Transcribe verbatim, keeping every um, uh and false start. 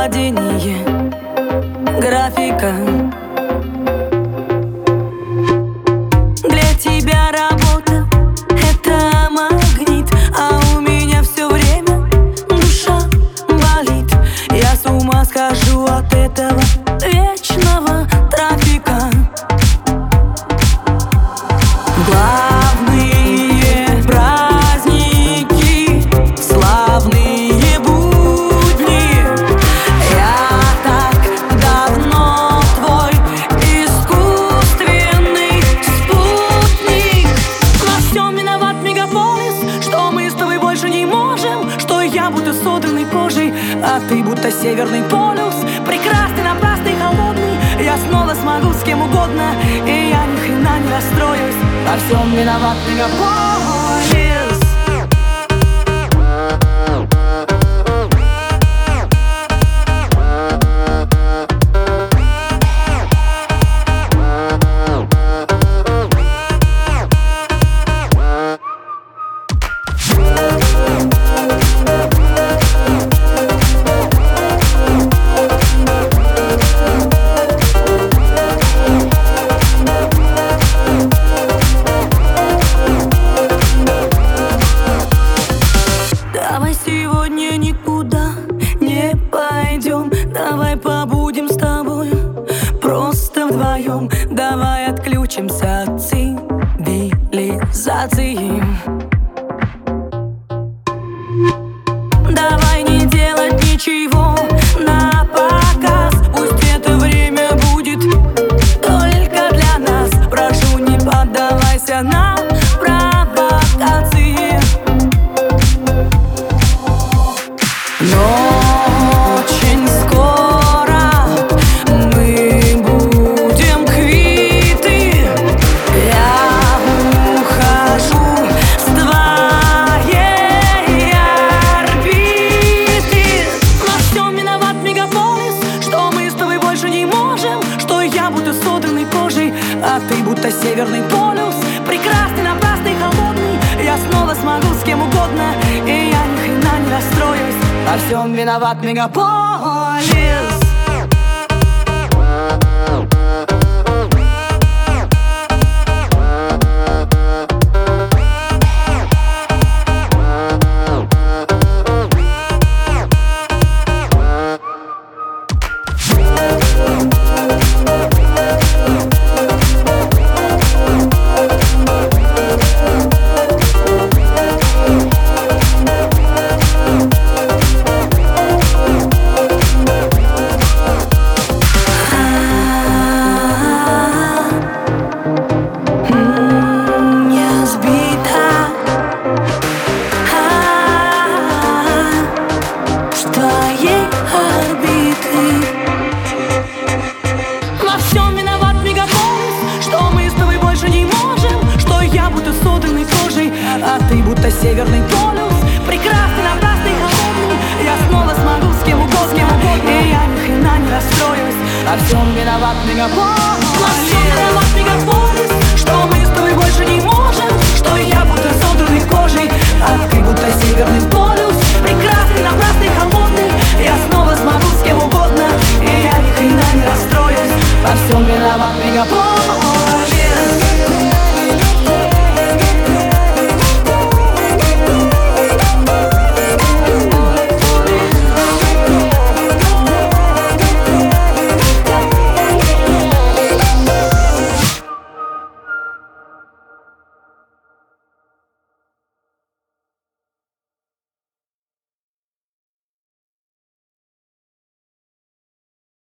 совпадение графика. Для тебя работа — это магнит, а у меня все время душа болит. Я с ума схожу от этого вечного трафика. Главные праздники, славные будни. Я так давно твой искусственный спутник. Во всем виноват мегаполис, что мы с тобой больше не можем, что я будто содранной кожей, а ты будто северный полюс. Прекрасный, напрасный, холодный. Я снова смогу с кем угодно, и я ни хрена не расстроюсь. Во всем виноват мегаполис. Давай сегодня никуда не пойдем, давай побудем с тобой просто вдвоем. Давай отключимся от цивилизации. Давай не делать ничего на показ, пусть это время будет только для нас. Прошу, не поддавайся на провокации. Но очень скоро мы будем квиты. Я ухожу с твоей орбиты. Во всем виноват мегаполис, что мы с тобой больше не можем, что я будто содранной кожей, а ты будто северный полюс. Прекрасный, напрасный, холодный. Я снова смогу с кем угодно, и я ни хрена не расстроюсь. Во всем виноват мегаполис. А ты будто северный полюс. Прекрасный, напрасный, холодный. Я снова смогу с кем угодно, с кем угодно, и я ни хрена не расстроюсь. Во всем виноват мегаполис. Во всем виноват мегаполис, что мы с тобой больше не можем, что я будто содранной кожей, а ты будто северный